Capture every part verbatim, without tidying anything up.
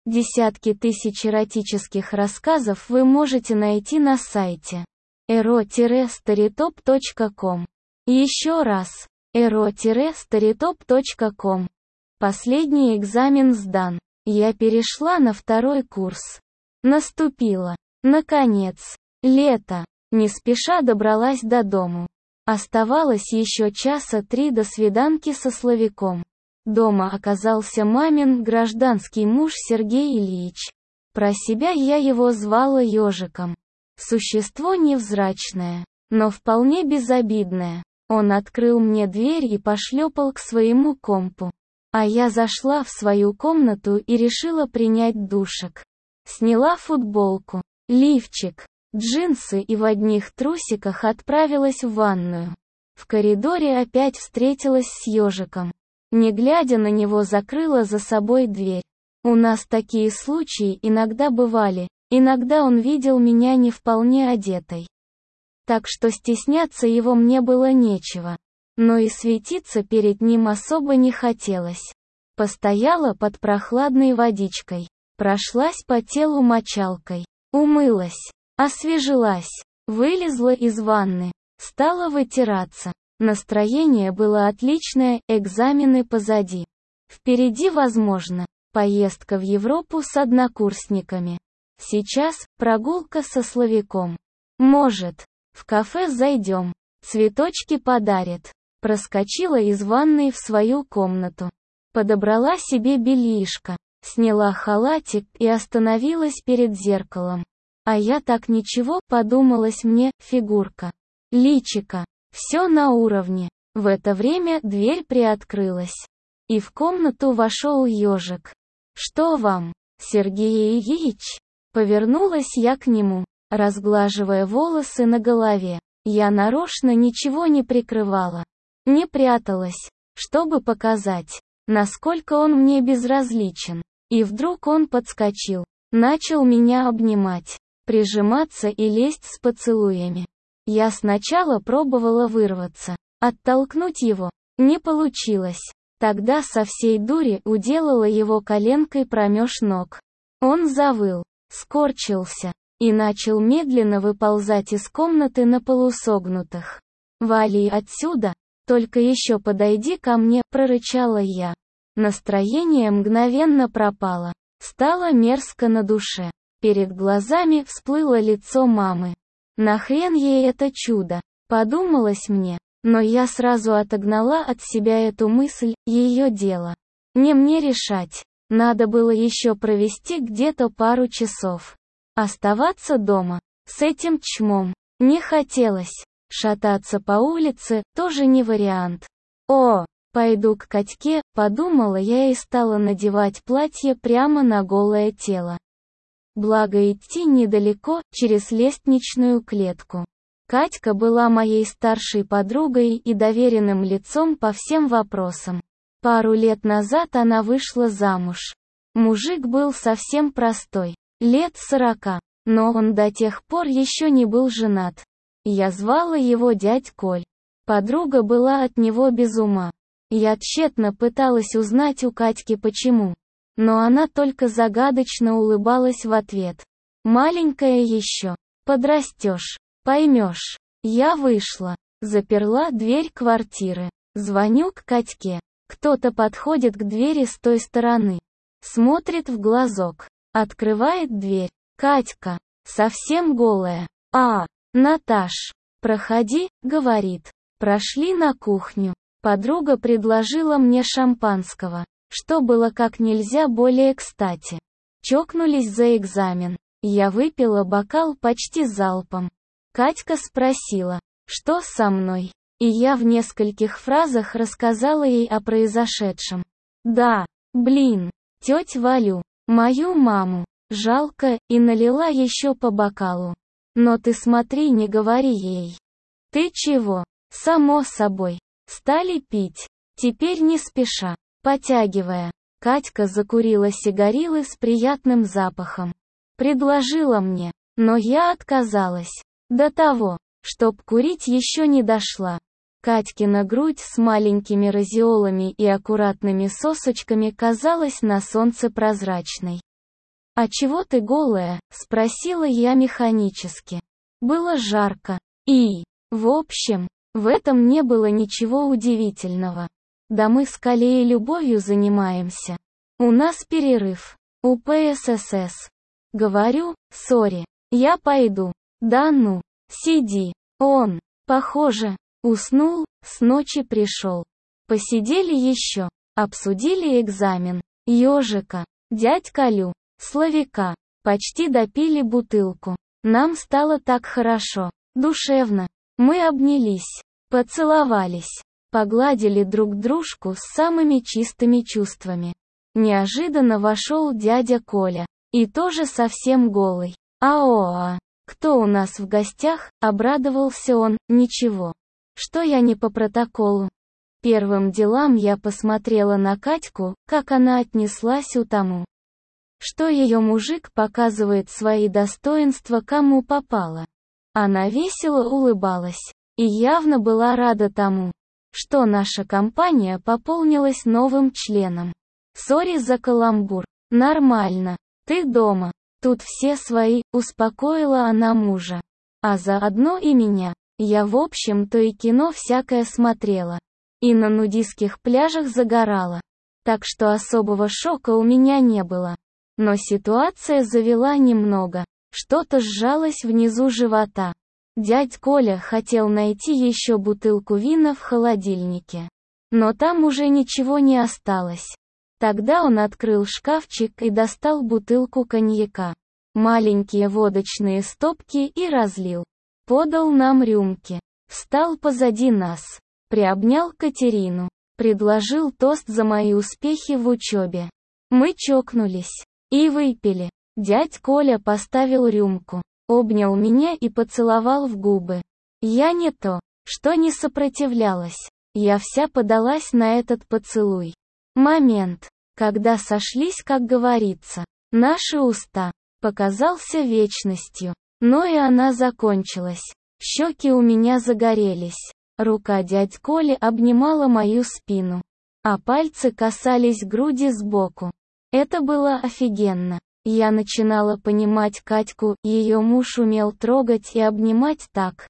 Десятки тысяч эротических рассказов вы можете найти на сайте эро старитоп точка ком. Еще раз, эро старитоп точка ком. Последний экзамен сдан. Я перешла на второй курс. Наступило, наконец, лето. Не спеша добралась до дому. Оставалось еще часа три до свиданки со Славиком. Дома оказался мамин гражданский муж Сергей Ильич. Про себя я его звала ежиком. Существо невзрачное, но вполне безобидное. Он открыл мне дверь и пошлепал к своему компу. А я зашла в свою комнату и решила принять душик. Сняла футболку, лифчик, джинсы и в одних трусиках отправилась в ванную. В коридоре опять встретилась с ежиком. Не глядя на него, закрыла за собой дверь. У нас такие случаи иногда бывали, иногда он видел меня не вполне одетой. Так что стесняться его мне было нечего. Но и светиться перед ним особо не хотелось. Постояла под прохладной водичкой, прошлась по телу мочалкой, умылась, освежилась, вылезла из ванны, стала вытираться. Настроение было отличное, экзамены позади. Впереди, возможно, поездка в Европу с однокурсниками. Сейчас прогулка со Славиком. Может, в кафе зайдем, цветочки подарит. Проскочила из ванной в свою комнату. Подобрала себе бельишко, сняла халатик и остановилась перед зеркалом. А я так ничего, подумалось мне, фигурка, личико. Все на уровне. В это время дверь приоткрылась. И в комнату вошел ежик. «Что вам, Сергей Ильич?» Повернулась я к нему, разглаживая волосы на голове. Я нарочно ничего не прикрывала. Не пряталась, чтобы показать, насколько он мне безразличен. И вдруг он подскочил, начал меня обнимать, прижиматься и лезть с поцелуями. Я сначала пробовала вырваться, оттолкнуть его, не получилось. Тогда со всей дури уделала его коленкой промеж ног. Он завыл, скорчился, и начал медленно выползать из комнаты на полусогнутых. «Вали отсюда, только еще подойди ко мне», — прорычала я. Настроение мгновенно пропало, стало мерзко на душе. Перед глазами всплыло лицо мамы. Нахрен ей это чудо, подумалось мне, но я сразу отогнала от себя эту мысль, ее дело. Не мне решать, надо было еще провести где-то пару часов. Оставаться дома, с этим чмом, не хотелось. Шататься по улице, тоже не вариант. О, пойду к Катьке, подумала я и стала надевать платье прямо на голое тело. Благо идти недалеко, через лестничную клетку. Катька была моей старшей подругой и доверенным лицом по всем вопросам. Пару лет назад она вышла замуж. Мужик был совсем простой, лет сорока, но он до тех пор еще не был женат. Я звала его дядь Коль. Подруга была от него без ума. Я тщетно пыталась узнать у Катьки почему. Но она только загадочно улыбалась в ответ. «Маленькая еще. Подрастешь. Поймешь». Я вышла. Заперла дверь квартиры. Звоню к Катьке. Кто-то подходит к двери с той стороны. Смотрит в глазок. Открывает дверь. Катька. Совсем голая. «А, Наташ. Проходи», — говорит. Прошли на кухню. Подруга предложила мне шампанского, что было как нельзя более кстати. Чокнулись за экзамен. Я выпила бокал почти залпом. Катька спросила, что со мной, и я в нескольких фразах рассказала ей о произошедшем. Да, блин, теть Валю, мою маму, жалко, и налила еще по бокалу. Но ты смотри, не говори ей. Ты чего? Само собой. Стали пить. Теперь не спеша. Потягивая, Катька закурила сигарилы с приятным запахом. Предложила мне, но я отказалась. До того, чтоб курить еще не дошла. Катькина грудь с маленькими разеолами и аккуратными сосочками казалась на солнце прозрачной. «А чего ты голая?» – спросила я механически. Было жарко. И, в общем, в этом не было ничего удивительного. Да мы с Калеей любовью занимаемся. У нас перерыв. У ПССС. Говорю, сори, я пойду. Да ну, сиди. Он, похоже, уснул, с ночи пришел. Посидели еще, обсудили экзамен. Ёжика, дядь Колю, Славика. Почти допили бутылку. Нам стало так хорошо, душевно. Мы обнялись, поцеловались, погладили друг дружку с самыми чистыми чувствами. Неожиданно вошел дядя Коля, и тоже совсем голый. «Аоа, кто у нас в гостях?» – обрадовался он. «Ничего. Что я не по протоколу?» Первым делам я посмотрела на Катьку, как она отнеслась у тому, что ее мужик показывает свои достоинства кому попало. Она весело улыбалась, и явно была рада тому, что наша компания пополнилась новым членом. «Сори за каламбур. Нормально. Ты дома. Тут все свои», — успокоила она мужа. А заодно и меня. Я в общем-то и кино всякое смотрела. И на нудистских пляжах загорала. Так что особого шока у меня не было. Но ситуация завела немного. Что-то сжалось внизу живота. Дядь Коля хотел найти еще бутылку вина в холодильнике. Но там уже ничего не осталось. Тогда он открыл шкафчик и достал бутылку коньяка, маленькие водочные стопки и разлил. Подал нам рюмки. Встал позади нас. Приобнял Катерину. Предложил тост за мои успехи в учебе. Мы чокнулись. И выпили. Дядь Коля поставил рюмку, обнял меня и поцеловал в губы. Я не то, что не сопротивлялась. Я вся подалась на этот поцелуй. Момент, когда сошлись, как говорится, наши уста, показался вечностью. Но и она закончилась. Щеки у меня загорелись. Рука дядь Коли обнимала мою спину, а пальцы касались груди сбоку. Это было офигенно. Я начинала понимать Катьку, ее муж умел трогать и обнимать так,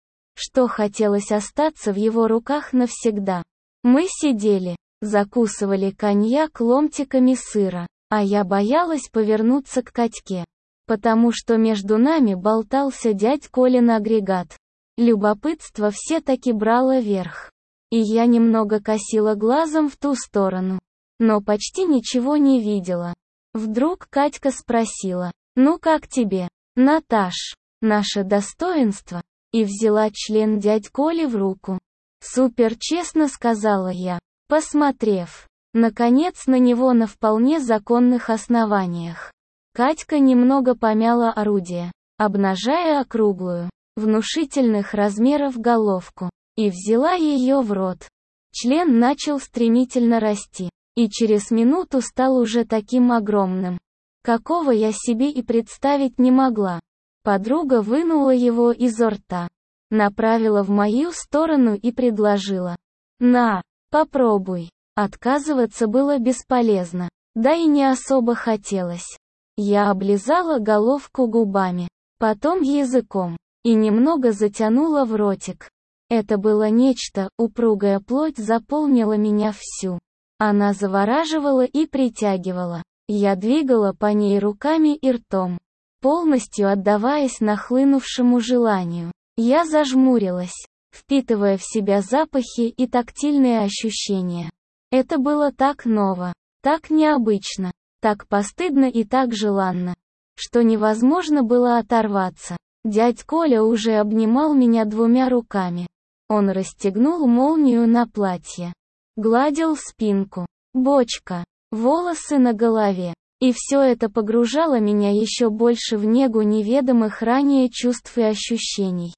что хотелось остаться в его руках навсегда. Мы сидели, закусывали коньяк ломтиками сыра, а я боялась повернуться к Катьке, потому что между нами болтался дядь Колин агрегат. Любопытство все-таки брало верх. И я немного косила глазом в ту сторону, но почти ничего не видела. Вдруг Катька спросила: «Ну как тебе, Наташ, наше достоинство?» И взяла член дядь Коли в руку. «Супер», честно сказала я, посмотрев, наконец, на него на вполне законных основаниях. Катька немного помяла орудие, обнажая округлую, внушительных размеров головку, и взяла ее в рот. Член начал стремительно расти, и через минуту стал уже таким огромным, какого я себе и представить не могла. Подруга вынула его изо рта, направила в мою сторону и предложила: «На, попробуй». Отказываться было бесполезно, да и не особо хотелось. Я облизала головку губами, потом языком, и немного затянула в ротик. Это было нечто, упругая плоть заполнила меня всю. Она завораживала и притягивала. Я двигала по ней руками и ртом, полностью отдаваясь нахлынувшему желанию. Я зажмурилась, впитывая в себя запахи и тактильные ощущения. Это было так ново, так необычно, так постыдно и так желанно, что невозможно было оторваться. Дядь Коля уже обнимал меня двумя руками. Он расстегнул молнию на платье, гладил спинку, бочка, волосы на голове. И все это погружало меня еще больше в негу неведомых ранее чувств и ощущений.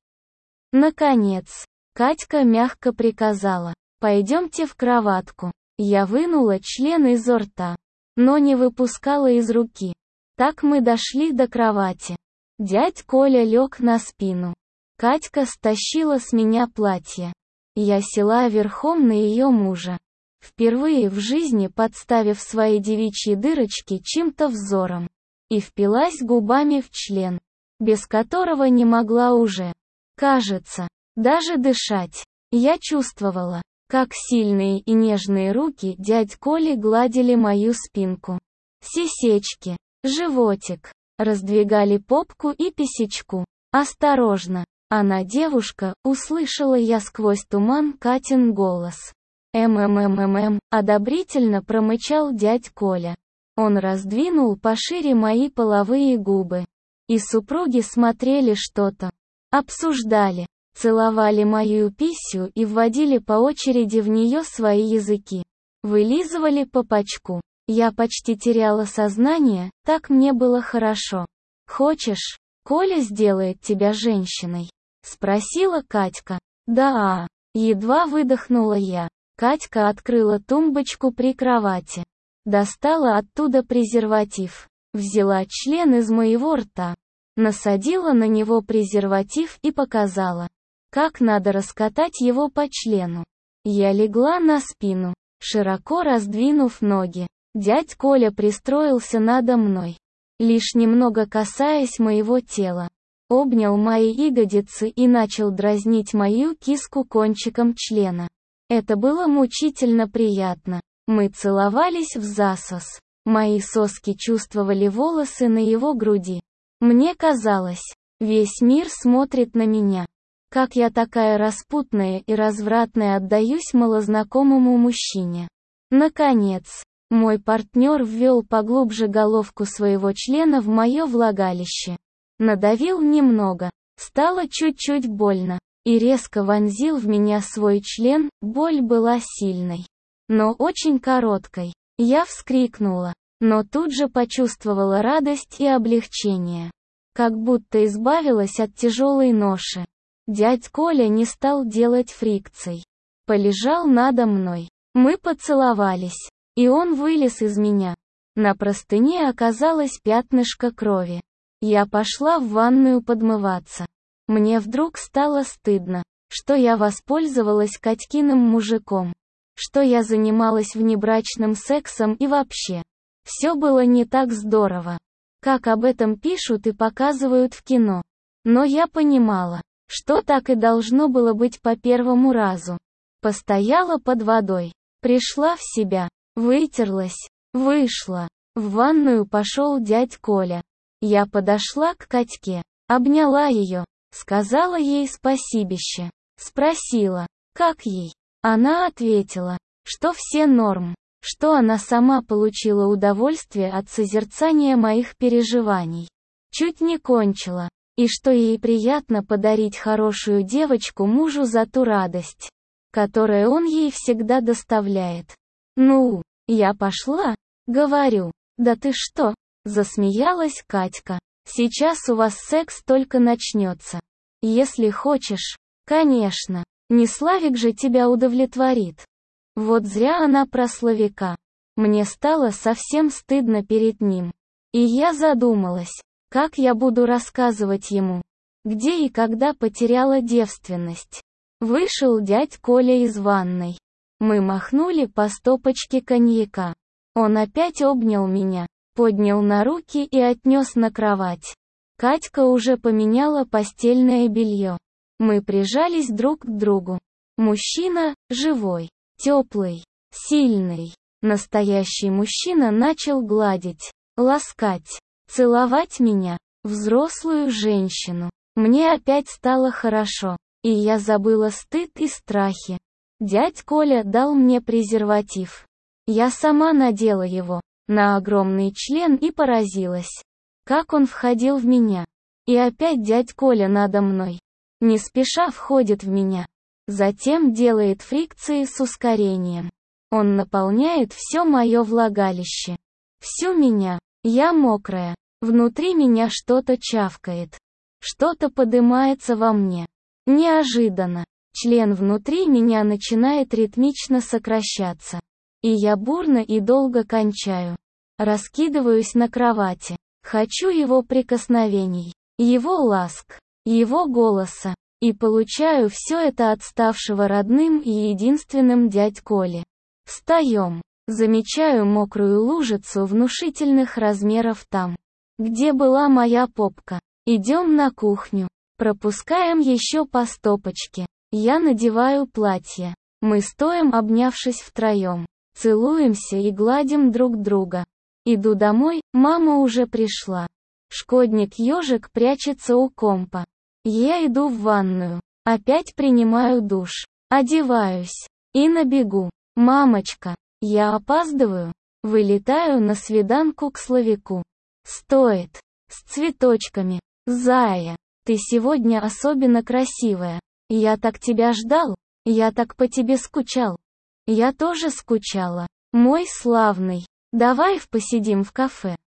Наконец, Катька мягко приказала: «Пойдемте в кроватку». Я вынула член изо рта, но не выпускала из руки. Так мы дошли до кровати. Дядь Коля лег на спину. Катька стащила с меня платье. Я села верхом на ее мужа, впервые в жизни подставив свои девичьи дырочки чьим-то взором. и впилась губами в член, без которого не могла уже, кажется, даже дышать. Я чувствовала, как сильные и нежные руки дядь Коли гладили мою спинку, сисечки, животик, раздвигали попку и писечку. «Осторожно, она девушка», услышала я сквозь туман Катин голос. «М-м-м-м-м», одобрительно промычал дядь Коля. Он раздвинул пошире мои половые губы. И супруги смотрели что-то, обсуждали, целовали мою писю и вводили по очереди в нее свои языки. Вылизывали по пачку. Я почти теряла сознание, так мне было хорошо. «Хочешь, Коля сделает тебя женщиной?» — спросила Катька. «Да, едва выдохнула я. Катька открыла тумбочку при кровати. Достала оттуда презерватив. Взяла член из моего рта. Насадила на него презерватив и показала, как надо раскатать его по члену. Я легла на спину, широко раздвинув ноги. Дядь Коля пристроился надо мной, лишь немного касаясь моего тела. Обнял мои ягодицы и начал дразнить мою киску кончиком члена. Это было мучительно приятно. Мы целовались взасос. Мои соски чувствовали волосы на его груди. Мне казалось, весь мир смотрит на меня. Как я такая распутная и развратная отдаюсь малознакомому мужчине. Наконец, мой партнер ввел поглубже головку своего члена в мое влагалище. Надавил немного, стало чуть-чуть больно, и резко вонзил в меня свой член. Боль была сильной, но очень короткой. Я вскрикнула, но тут же почувствовала радость и облегчение. Как будто избавилась от тяжелой ноши. Дядь Коля не стал делать фрикций. Полежал надо мной. Мы поцеловались, и он вылез из меня. На простыне оказалось пятнышко крови. Я пошла в ванную подмываться. Мне вдруг стало стыдно, что я воспользовалась Катькиным мужиком, что я занималась внебрачным сексом и вообще. Все было не так здорово, как об этом пишут и показывают в кино. Но я понимала, что так и должно было быть по первому разу. Постояла под водой, пришла в себя, вытерлась, вышла. В ванную пошел дядь Коля. Я подошла к Катьке, обняла ее, сказала ей спасибище, спросила, как ей. Она ответила, что все норм, что она сама получила удовольствие от созерцания моих переживаний. Чуть не кончила, и что ей приятно подарить хорошую девочку мужу за ту радость, которую он ей всегда доставляет. Ну, я пошла, говорю. Да ты что? Засмеялась Катька. Сейчас у вас секс только начнется. Если хочешь, конечно. Не Славик же тебя удовлетворит. Вот зря она про Славика. Мне стало совсем стыдно перед ним. И я задумалась, как я буду рассказывать ему, где и когда потеряла девственность. Вышел дядь Коля из ванной. Мы махнули по стопочке коньяка. Он опять обнял меня, поднял на руки и отнес на кровать. Катька уже поменяла постельное белье. Мы прижались друг к другу. Мужчина, живой, теплый, сильный, настоящий мужчина начал гладить, ласкать, целовать меня, взрослую женщину. Мне опять стало хорошо, и я забыла стыд и страхи. Дядь Коля дал мне презерватив. Я сама надела его на огромный член и поразилась, как он входил в меня. И опять дядь Коля надо мной. Не спеша входит в меня. Затем делает фрикции с ускорением. Он наполняет все мое влагалище. Всю меня. Я мокрая. Внутри меня что-то чавкает. Что-то подымается во мне. Неожиданно. Член внутри меня начинает ритмично сокращаться. И я бурно и долго кончаю. Раскидываюсь на кровати. Хочу его прикосновений, его ласк, его голоса. И получаю все это от ставшего родным и единственным дядь Коли. Встаем. Замечаю мокрую лужицу внушительных размеров там. Где была моя попка? Идем на кухню. Пропускаем еще по стопочке. Я надеваю платье. Мы стоим, обнявшись втроем. Целуемся и гладим друг друга. Иду домой, мама уже пришла. Шкодник-ежик прячется у компа. Я иду в ванную. Опять принимаю душ. Одеваюсь. И на бегу. Мамочка, я опаздываю. Вылетаю на свиданку к Славику. Стоит. С цветочками. Зая, ты сегодня особенно красивая. Я так тебя ждал. Я так по тебе скучал. Я тоже скучала. Мой славный. Давай посидим в кафе.